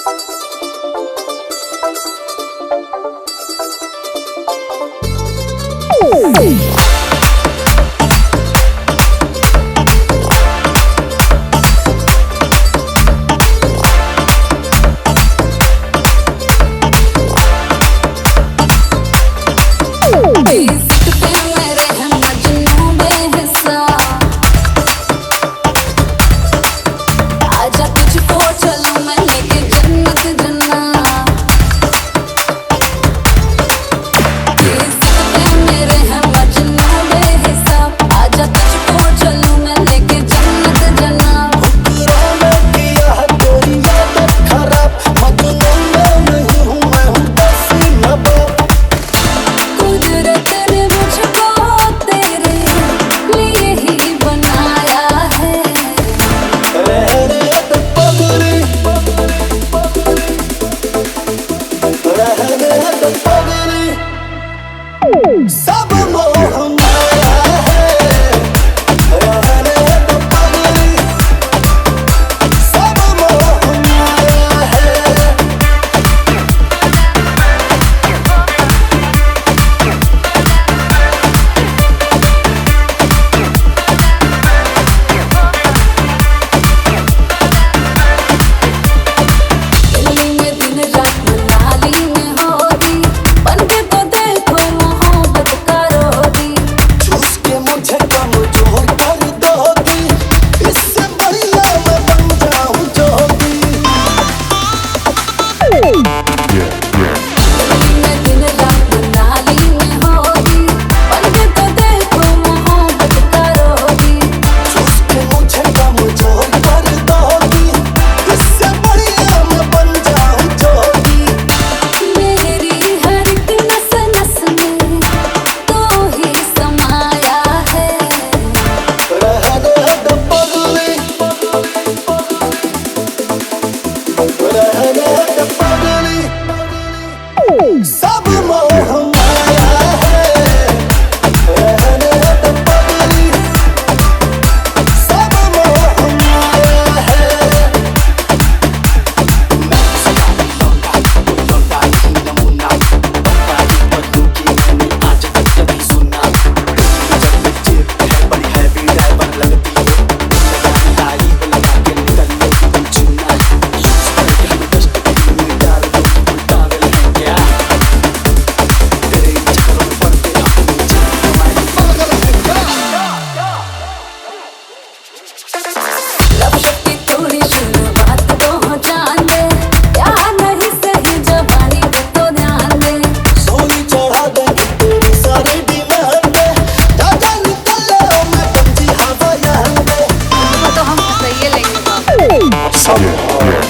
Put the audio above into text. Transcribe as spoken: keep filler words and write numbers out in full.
सब मोह माया है, रहने दो पगली, सब मोह माया है। दिल्ली में दिन रात मनाली में होगी, बनके तो देखो मोहब्बत का रोगी। चूस के मुझे कमजोर कर दोगी, इससे बढ़िया मैं बन जाऊं जोगी। दिल्ली में दिन रात मनाली में होगी, बनके तो देखो मोहब्बत का रोगी। चूस के मुझे कमजोर कर दोगी, इससे बढ़िया मैं बन जाऊं जोगी। मेरी हर एक नस नस में तो ही समाया है, रहने दो पगली, रहने दो पगली, सब मोह माया है, रहने दो पगली, सब मोह माया है। लब शक्ति थोड़ी शुरुआत तो हो जान दे, प्यार नहीं सही जवानी भी तो ध्यान दे। सोनी चढ़ा देंगे तेरी सारी डिमांड पे, दादा निकल लो मैं बंजी हवा यहाँ पे। तो हम सही लेंगे बाबा। सब